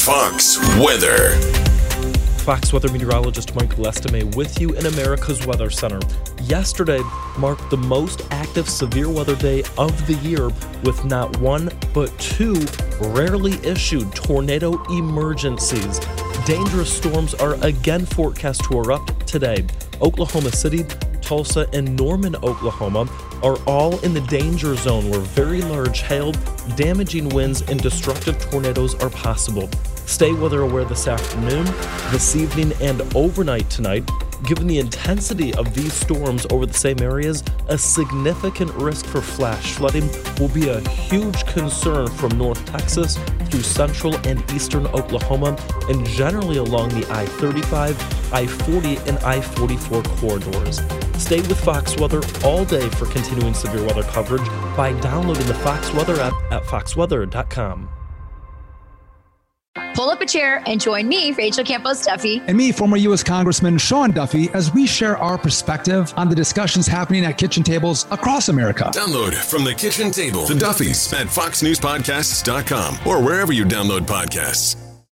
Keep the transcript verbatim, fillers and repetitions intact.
Fox Weather. Fox Weather meteorologist Michael Estime with you in America's Weather Center. Yesterday marked the most active severe weather day of the year, with not one but two rarely issued tornado emergencies. Dangerous storms are again forecast to erupt today. Oklahoma City, Tulsa, and Norman, Oklahoma are all in the danger zone where very large hail, damaging winds, and destructive tornadoes are possible. Stay weather aware this afternoon, this evening, and overnight tonight. Given the intensity of these storms over the same areas, a significant risk for flash flooding will be a huge concern from North Texas through central and eastern Oklahoma, and generally along the I thirty-five, I forty, and I forty-four corridors. Stay with Fox Weather all day for continuing severe weather coverage by downloading the Fox Weather app at fox weather dot com. Pull up a chair and join me, Rachel Campos Duffy. And me, former U S Congressman Sean Duffy, as we share our perspective on the discussions happening at kitchen tables across America. Download from the kitchen table, the Duffys, at fox news podcasts dot com or wherever you download podcasts.